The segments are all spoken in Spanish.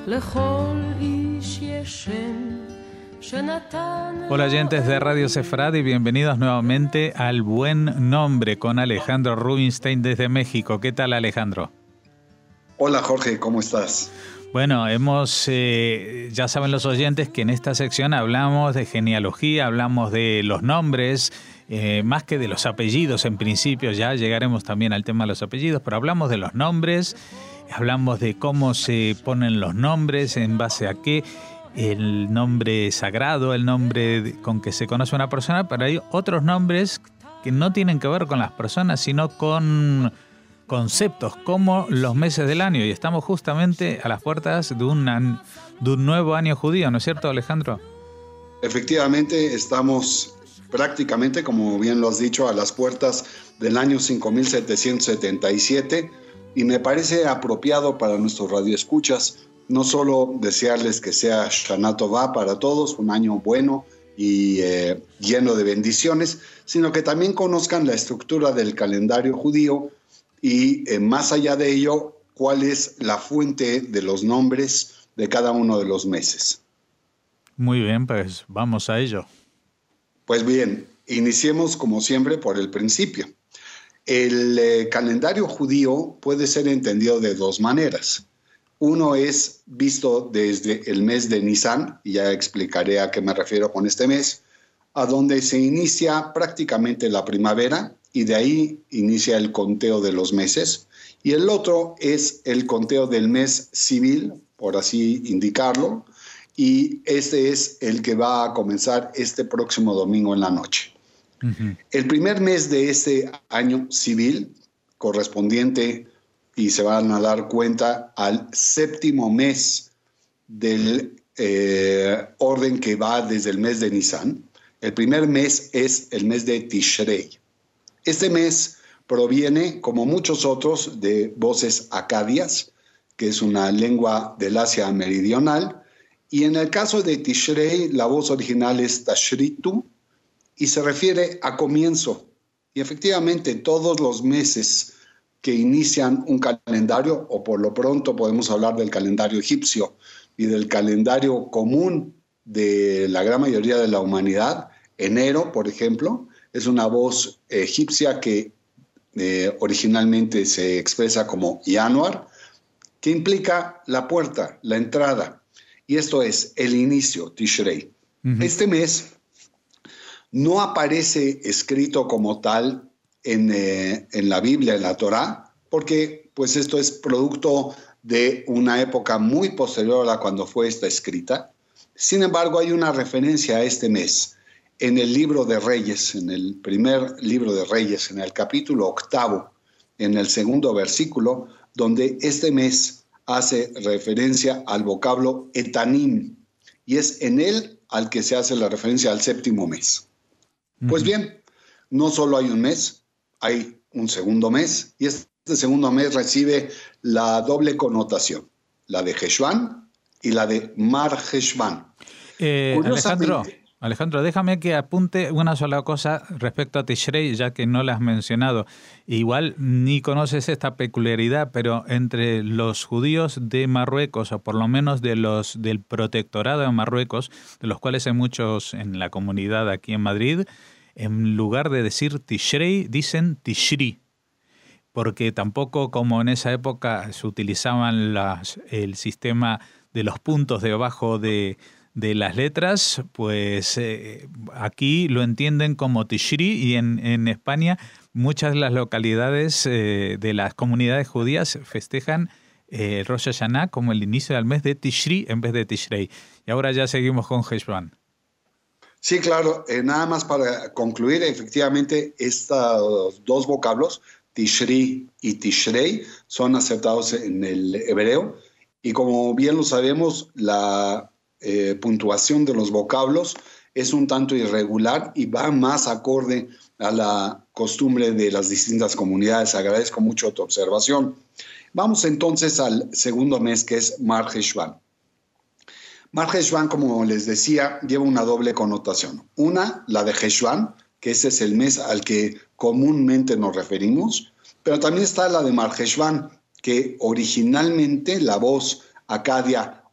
Hola oyentes de Radio Sefrad y bienvenidos nuevamente al Buen Nombre con Alejandro Rubinstein desde México. ¿Qué tal, Alejandro? Hola Jorge, ¿cómo estás? Bueno, ya saben los oyentes que en esta sección hablamos de genealogía, hablamos de los nombres, más que de los apellidos en principio, ya llegaremos también al tema de los apellidos, pero hablamos de los nombres, hablamos de cómo se ponen los nombres, en base a qué, el nombre sagrado, el nombre con que se conoce a una persona, pero hay otros nombres que no tienen que ver con las personas, sino con conceptos como los meses del año, y estamos justamente a las puertas de un nuevo año judío, ¿no es cierto, Alejandro? Efectivamente, estamos prácticamente, como bien lo has dicho, a las puertas del año 5777, y me parece apropiado para nuestros radioescuchas no solo desearles que sea Shana Tová para todos, un año bueno y lleno de bendiciones, sino que también conozcan la estructura del calendario judío y más allá de ello, cuál es la fuente de los nombres de cada uno de los meses. Muy bien, pues vamos a ello. Pues bien, iniciemos como siempre por el principio. El calendario judío puede ser entendido de dos maneras. Uno es visto desde el mes de Nisan, y ya explicaré a qué me refiero con este mes, a donde se inicia prácticamente la primavera, y de ahí inicia el conteo de los meses. Y el otro es el conteo del mes civil, por así indicarlo, y este es el que va a comenzar este próximo domingo en la noche. Uh-huh. El primer mes de este año civil, correspondiente, y se van a dar cuenta, al séptimo mes del orden que va desde el mes de Nisan. El primer mes es el mes de Tishrei. Este mes proviene, como muchos otros, de voces acadias, que es una lengua del Asia meridional, y en el caso de Tishrei, la voz original es Tashritu, y se refiere a comienzo. Y efectivamente, todos los meses que inician un calendario, o por lo pronto podemos hablar del calendario egipcio y del calendario común de la gran mayoría de la humanidad, enero, por ejemplo, es una voz egipcia que originalmente se expresa como Yanuar, que implica la puerta, la entrada, y esto es el inicio, Tishrei. Uh-huh. Este mes no aparece escrito como tal en la Biblia, en la Torá, porque pues esto es producto de una época muy posterior a cuando fue esta escrita. Sin embargo, hay una referencia a este mes en el libro de Reyes, en el primer libro de Reyes, en el capítulo 8, en el segundo versículo, donde este mes hace referencia al vocablo etanim, y es en él al que se hace la referencia al séptimo mes. Uh-huh. Pues bien, no solo hay un mes, hay un segundo mes, y este segundo mes recibe la doble connotación, la de Heshvan y la de Mar Heshvan. Alejandro, déjame que apunte una sola cosa respecto a Tishrei, ya que no la has mencionado. Igual ni conoces esta peculiaridad, pero entre los judíos de Marruecos, o por lo menos del protectorado de Marruecos, de los cuales hay muchos en la comunidad aquí en Madrid, en lugar de decir Tishrei, dicen Tishri, porque tampoco, como en esa época se utilizaban el sistema de los puntos debajo de las letras, pues aquí lo entienden como Tishri, y en España muchas de las localidades de las comunidades judías festejan Rosh Hashanah como el inicio del mes de Tishri en vez de Tishrei. Y ahora ya seguimos con Heshvan. Sí, claro. Nada más para concluir, efectivamente, estos dos vocablos, Tishri y Tishrei, son aceptados en el hebreo. Y como bien lo sabemos, la puntuación de los vocablos es un tanto irregular y va más acorde a la costumbre de las distintas comunidades. Agradezco mucho tu observación. Vamos entonces al segundo mes, que es Mar Heshvan. Mar Heshvan, como les decía, lleva una doble connotación. Una, la de Heshvan, que ese es el mes al que comúnmente nos referimos, pero también está la de Mar Heshvan, que originalmente la voz acadia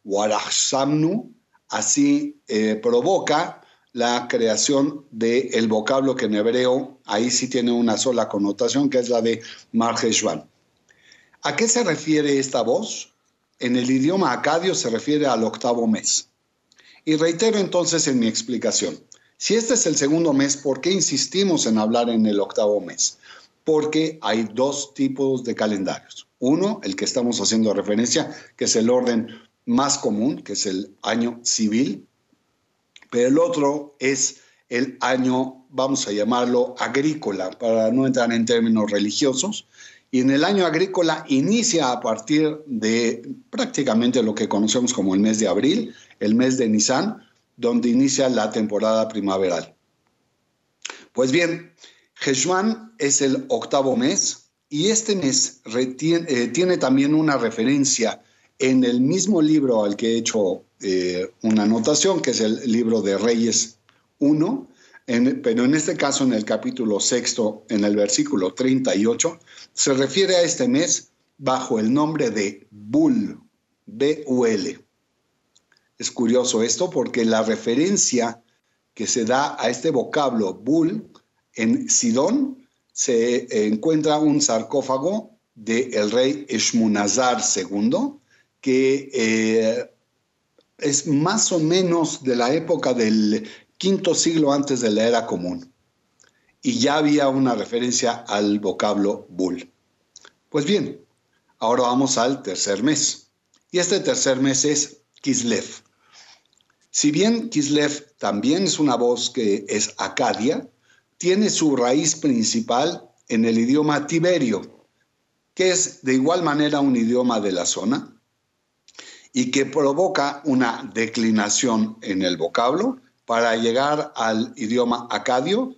Warachsamnu, así provoca la creación del vocablo que en hebreo ahí sí tiene una sola connotación, que es la de Mar Heshvan. ¿A qué se refiere esta voz? En el idioma acadio se refiere al octavo mes. Y reitero entonces en mi explicación. Si este es el segundo mes, ¿por qué insistimos en hablar en el octavo mes? Porque hay dos tipos de calendarios. Uno, el que estamos haciendo referencia, que es el orden más común, que es el año civil. Pero el otro es el año, vamos a llamarlo agrícola, para no entrar en términos religiosos. Y en el año agrícola inicia a partir de prácticamente lo que conocemos como el mes de abril, el mes de Nisan, donde inicia la temporada primaveral. Pues bien, Heshvan es el octavo mes y este mes tiene también una referencia en el mismo libro al que he hecho una anotación, que es el libro de Reyes 1, pero en este caso en el capítulo 6, en el versículo 38, se refiere a este mes bajo el nombre de Bul, B-U-L. Es curioso esto porque la referencia que se da a este vocablo Bul, en Sidón se encuentra un sarcófago del rey Eshmunazar II, que es más o menos de la época del quinto siglo antes de la era común. Y ya había una referencia al vocablo Bul. Pues bien, ahora vamos al tercer mes. Y este tercer mes es Kislev. Si bien Kislev también es una voz que es acadia, tiene su raíz principal en el idioma tiberio, que es de igual manera un idioma de la zona y que provoca una declinación en el vocablo para llegar al idioma acadio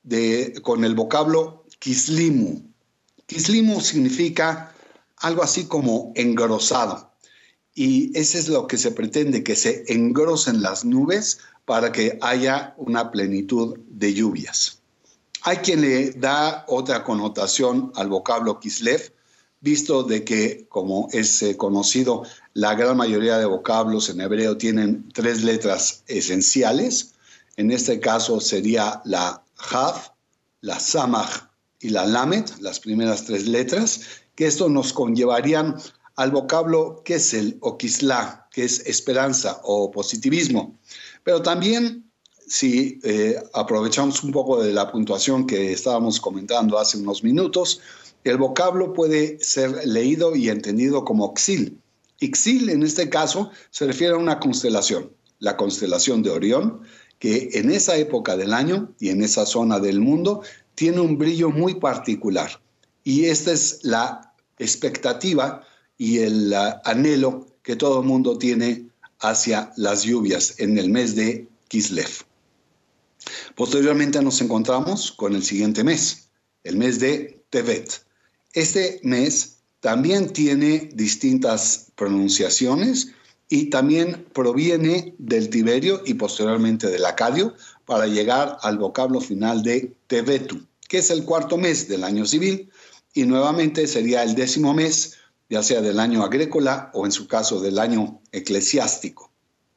con el vocablo Kislimu. Kislimu significa algo así como engrosado. Y eso es lo que se pretende, que se engrosen las nubes para que haya una plenitud de lluvias. Hay quien le da otra connotación al vocablo Kislev, visto de que, como es conocido, la gran mayoría de vocablos en hebreo tienen tres letras esenciales. En este caso sería la Hav, la Samach y la Lamed, las primeras tres letras, que esto nos conllevarían al vocablo Kesel o Kisla, que es esperanza o positivismo. Pero también, si aprovechamos un poco de la puntuación que estábamos comentando hace unos minutos, el vocablo puede ser leído y entendido como Xil. Xil, en este caso, se refiere a una constelación, la constelación de Orión, que en esa época del año y en esa zona del mundo tiene un brillo muy particular. Y esta es la expectativa y el anhelo que todo el mundo tiene hacia las lluvias en el mes de Kislev. Posteriormente nos encontramos con el siguiente mes, el mes de Tevet. Este mes también tiene distintas pronunciaciones y también proviene del tiberio y posteriormente del acadio para llegar al vocablo final de Tevetu, que es el cuarto mes del año civil y nuevamente sería el 10º mes, ya sea del año agrícola o en su caso del año eclesiástico.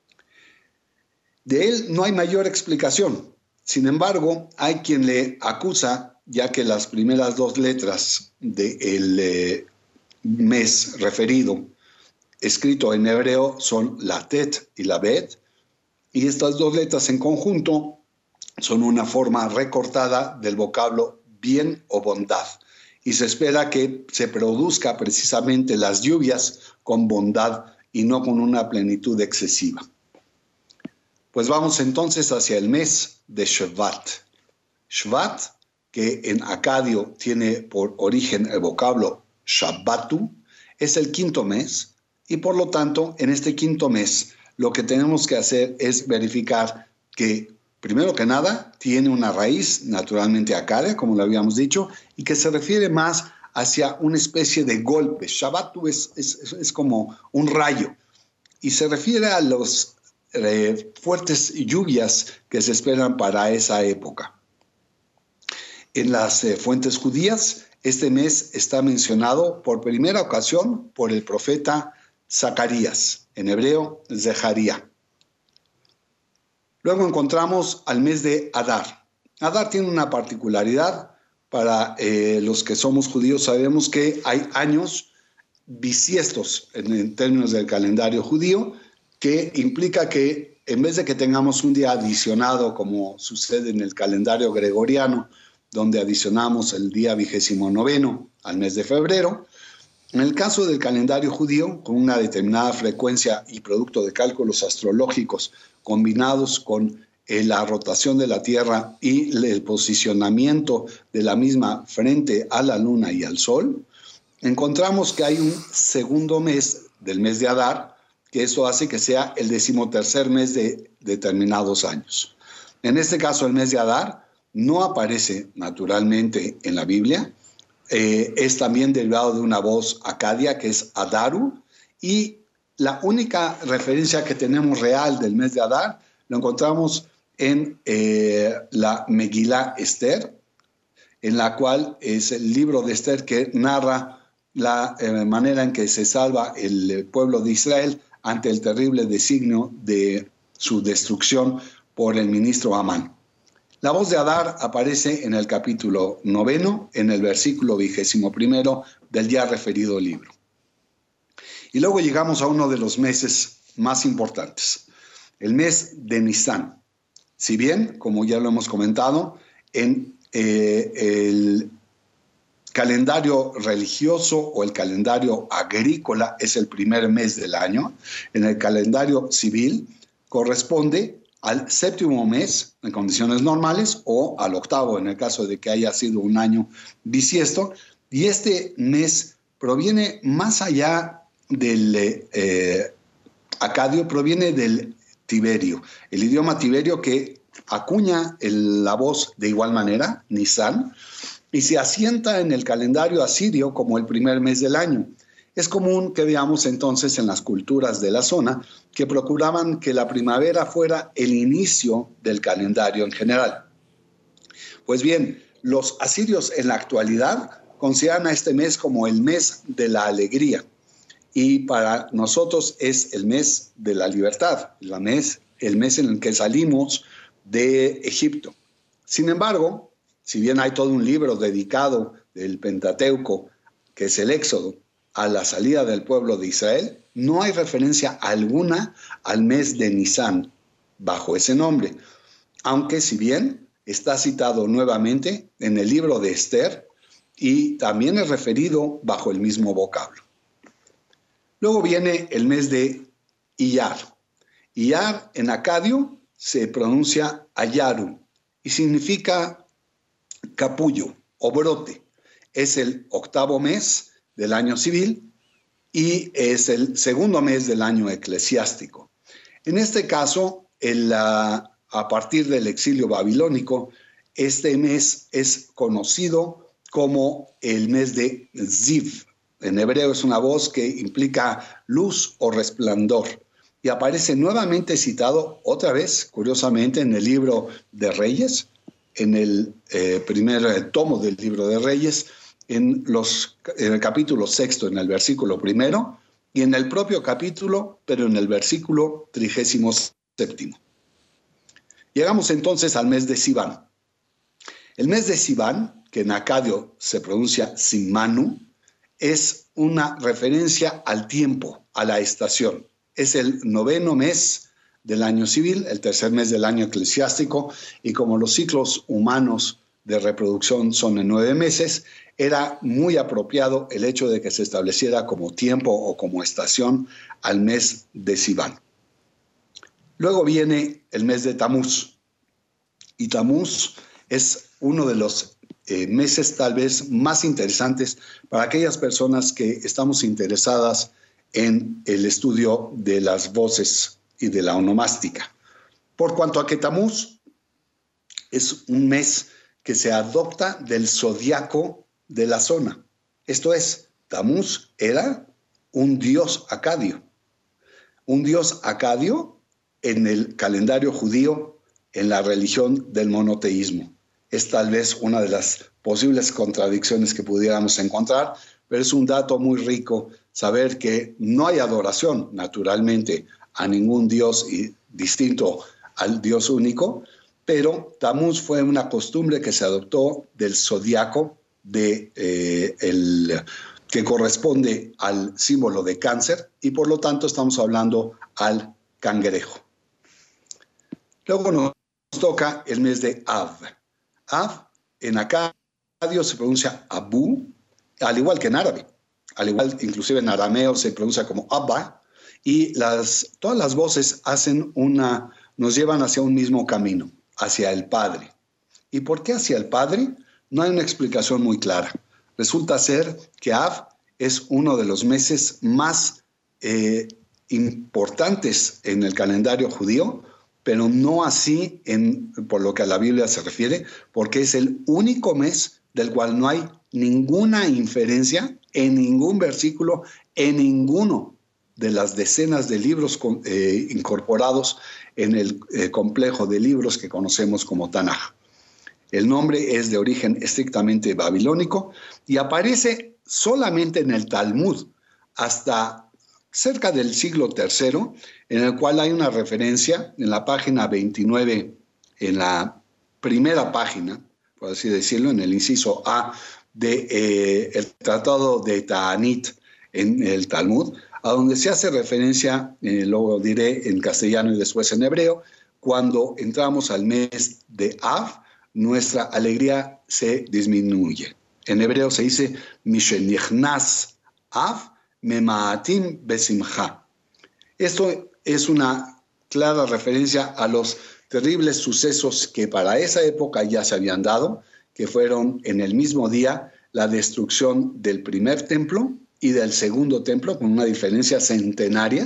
De él no hay mayor explicación. Sin embargo, hay quien le acusa, ya que las primeras dos letras del mes referido, escrito en hebreo, son la Tet y la Bet, y estas dos letras en conjunto son una forma recortada del vocablo bien o bondad. Y se espera que se produzca precisamente las lluvias con bondad y no con una plenitud excesiva. Pues vamos entonces hacia el mes de Shvat. Shvat, que en acadio tiene por origen el vocablo Shabbatu, es el quinto mes y por lo tanto en este quinto mes lo que tenemos que hacer es verificar que primero que nada tiene una raíz naturalmente acadia, como lo habíamos dicho, y que se refiere más hacia una especie de golpe. Shabbatu es como un rayo y se refiere a los fuertes lluvias que se esperan para esa época. En las fuentes judías, este mes está mencionado por primera ocasión por el profeta Zacarías. en hebreo Zeharía. Luego encontramos al mes de Adar. Adar tiene una particularidad. Para los que somos judíos sabemos que hay años bisiestos en términos del calendario judío, que implica que en vez de que tengamos un día adicionado, como sucede en el calendario gregoriano, donde adicionamos el día 29 al mes de febrero, en el caso del calendario judío, con una determinada frecuencia y producto de cálculos astrológicos combinados con la rotación de la Tierra y el posicionamiento de la misma frente a la Luna y al Sol, encontramos que hay un segundo mes del mes de Adar, que eso hace que sea el 13º mes de determinados años. En este caso, el mes de Adar no aparece naturalmente en la Biblia, es también derivado de una voz acadia que es Adaru, y la única referencia que tenemos real del mes de Adar lo encontramos en la Megilá Esther, en la cual es el libro de Esther que narra la manera en que se salva el pueblo de Israel ante el terrible designio de su destrucción por el ministro Amán. La voz de Adar aparece en el capítulo 9, en el versículo 21 del ya referido libro. Y luego llegamos a uno de los meses más importantes, el mes de Nisán. Si bien, como ya lo hemos comentado, en el calendario religioso o el calendario agrícola es el primer mes del año, en el calendario civil corresponde al 7º mes en condiciones normales o al 8º en el caso de que haya sido un año bisiesto, y este mes proviene más allá del acadio, proviene del tiberio, el idioma tiberio que acuña la voz de igual manera, Nisan, y se asienta en el calendario asirio como el primer mes del año. Es común que veamos entonces en las culturas de la zona que procuraban que la primavera fuera el inicio del calendario en general. Pues bien, los asirios en la actualidad consideran a este mes como el mes de la alegría, y para nosotros es el mes de la libertad, el mes en el que salimos de Egipto. Sin embargo, si bien hay todo un libro dedicado del Pentateuco, que es el Éxodo, a la salida del pueblo de Israel, no hay referencia alguna al mes de Nisán bajo ese nombre, aunque si bien está citado nuevamente en el libro de Esther y también es referido bajo el mismo vocablo. Luego viene el mes de Iyar. Iyar en acadio se pronuncia Ayaru y significa capullo o brote. Es el 8º mes del año civil y es el 2º mes del año eclesiástico. En este caso, a partir del exilio babilónico, este mes es conocido como el mes de Ziv. En hebreo es una voz que implica luz o resplandor y aparece nuevamente citado otra vez, curiosamente, en el libro de Reyes, en el primer tomo del libro de Reyes, en el capítulo 6, en el versículo 1, y en el propio capítulo, pero en el versículo 37. Llegamos entonces al mes de Sivan. El mes de Sivan, que en acadio se pronuncia Simanu, es una referencia al tiempo, a la estación. Es el 9º mes del año civil, el 3er mes del año eclesiástico, y como los ciclos humanos de reproducción son en 9 meses, era muy apropiado el hecho de que se estableciera como tiempo o como estación al mes de Sivan. Luego viene el mes de Tamuz, y Tamuz es uno de los meses tal vez más interesantes para aquellas personas que estamos interesadas en el estudio de las voces y de la onomástica. Por cuanto a que Tamuz es un mes que se adopta del zodiaco de la zona. Esto es, Tamuz era un dios acadio. Un dios acadio en el calendario judío, en la religión del monoteísmo. es tal vez una de las posibles contradicciones que pudiéramos encontrar, pero es un dato muy rico saber que no hay adoración, naturalmente, a ningún Dios distinto al Dios único, pero Tammuz fue una costumbre que se adoptó del zodiaco que corresponde al símbolo de Cáncer, y por lo tanto estamos hablando al cangrejo. Luego nos toca el mes de Av. Av en acadio se pronuncia Abu, al igual que en árabe. Al igual, inclusive en arameo se pronuncia como Abba, y todas las voces nos llevan hacia un mismo camino, hacia el Padre. ¿Y por qué hacia el Padre? No hay una explicación muy clara. Resulta ser que Av es uno de los meses más importantes en el calendario judío, pero no así por lo que a la Biblia se refiere, porque es el único mes del cual no hay ninguna inferencia en ningún versículo, en ninguno de las decenas de libros incorporados en el complejo de libros que conocemos como Tanaj. El nombre es de origen estrictamente babilónico y aparece solamente en el Talmud hasta cerca del siglo III, en el cual hay una referencia en la página 29, en la primera página, por así decirlo, en el inciso A del Tratado de Ta'anit en el Talmud, a donde se hace referencia, lo diré en castellano y después en hebreo, cuando entramos al mes de Av, nuestra alegría se disminuye. En hebreo se dice, Mishenichnas Av memaatim besimcha. Esto es una clara referencia a los terribles sucesos que para esa época ya se habían dado, que fueron en el mismo día la destrucción del primer templo y del segundo templo, con una diferencia centenaria,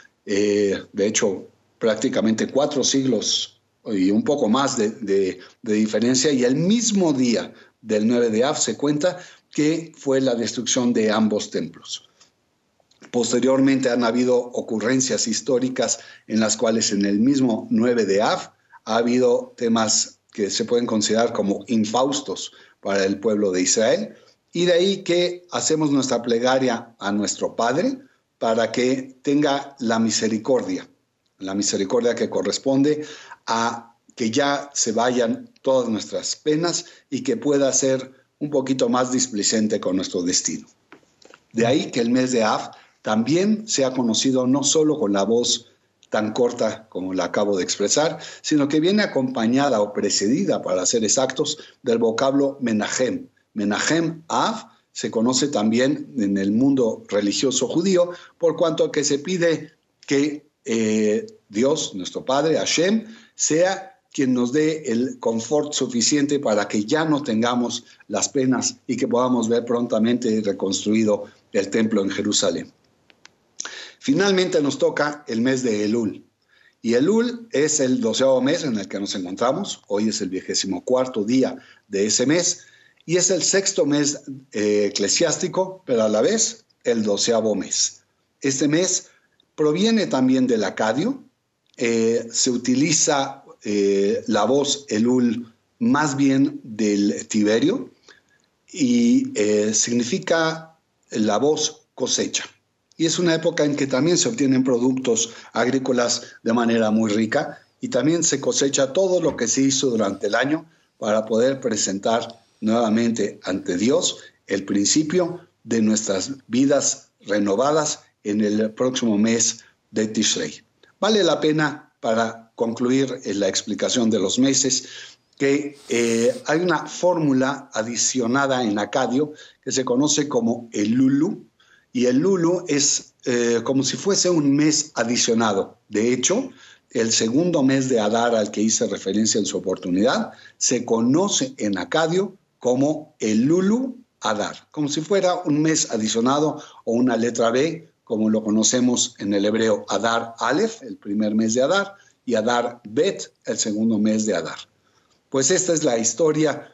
de hecho prácticamente 4 siglos y un poco más de diferencia, y el mismo día del 9 de Av se cuenta que fue la destrucción de ambos templos. Posteriormente han habido ocurrencias históricas en las cuales en el mismo 9 de Av ha habido temas que se pueden considerar como infaustos para el pueblo de Israel, y de ahí que hacemos nuestra plegaria a nuestro Padre para que tenga la misericordia que corresponde a que ya se vayan todas nuestras penas y que pueda ser un poquito más displicente con nuestro destino. De ahí que el mes de Av también sea conocido no solo con la voz tan corta como la acabo de expresar, sino que viene acompañada o precedida, para ser exactos, del vocablo Menahem. Menahem Av se conoce también en el mundo religioso judío, por cuanto que se pide que Dios, nuestro Padre, Hashem, sea quien nos dé el confort suficiente para que ya no tengamos las penas y que podamos ver prontamente reconstruido el templo en Jerusalén. Finalmente nos toca el mes de Elul. Y Elul es el 12º mes en el que nos encontramos. Hoy es el 24º día de ese mes. Y es el 6º mes eclesiástico, pero a la vez el 12º mes. Este mes proviene también del acadio. Se utiliza la voz Elul más bien del Tiberio y significa la voz cosecha. Y es una época en que también se obtienen productos agrícolas de manera muy rica y también se cosecha todo lo que se hizo durante el año para poder presentar nuevamente ante Dios el principio de nuestras vidas renovadas en el próximo mes de Tishrei. Vale la pena, para concluir la explicación de los meses, que hay una fórmula adicionada en acadio que se conoce como el Lulu, y el Lulu es como si fuese un mes adicionado. De hecho, el segundo mes de Adar, al que hice referencia en su oportunidad, se conoce en acadio como el Lulu Adar, como si fuera un mes adicionado o una letra B, como lo conocemos en el hebreo Adar Aleph, el primer mes de Adar, y Adar Bet, el segundo mes de Adar. Pues esta es la historia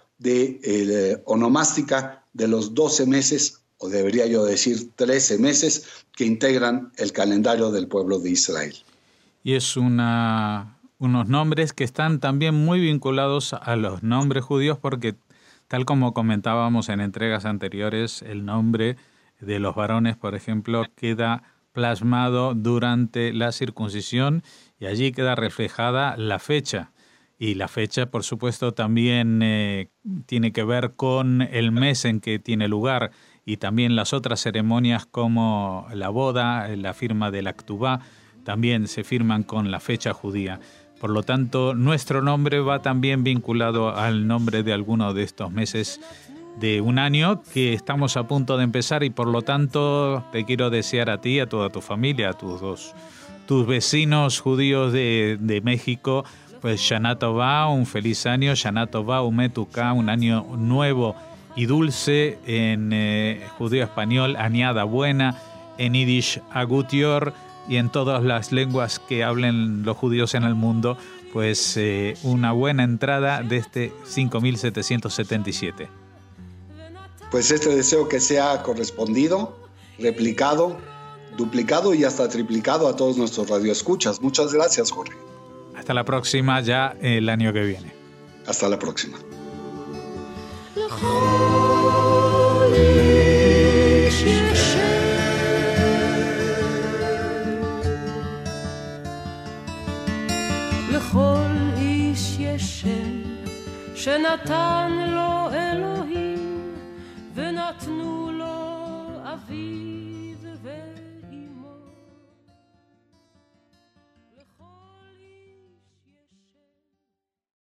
onomástica de los 12 meses, o debería yo decir 13 meses, que integran el calendario del pueblo de Israel. Y es una unos nombres que están también muy vinculados a los nombres judíos porque, tal como comentábamos en entregas anteriores, el nombre de los varones, por ejemplo, queda plasmado durante la circuncisión y allí queda reflejada la fecha. Y la fecha, por supuesto, también tiene que ver con el mes en que tiene lugar y también las otras ceremonias como la boda, la firma del Aktubá, también se firman con la fecha judía. Por lo tanto, nuestro nombre va también vinculado al nombre de alguno de estos meses de un año que estamos a punto de empezar y por lo tanto te quiero desear a ti, a toda tu familia, a tus vecinos judíos de México, pues Shana Tová, un feliz año, Shana Tová, Umetuká, un año nuevo y dulce, en judío español, Añada Buena, en Yiddish Agutior, y en todas las lenguas que hablen los judíos en el mundo, pues una buena entrada de este 5777. Pues este deseo que sea correspondido, replicado, duplicado y hasta triplicado a todos nuestros radioescuchas. Muchas gracias, Jorge. Hasta la próxima, ya el año que viene. Hasta la próxima. לכל איש יש שם שנתן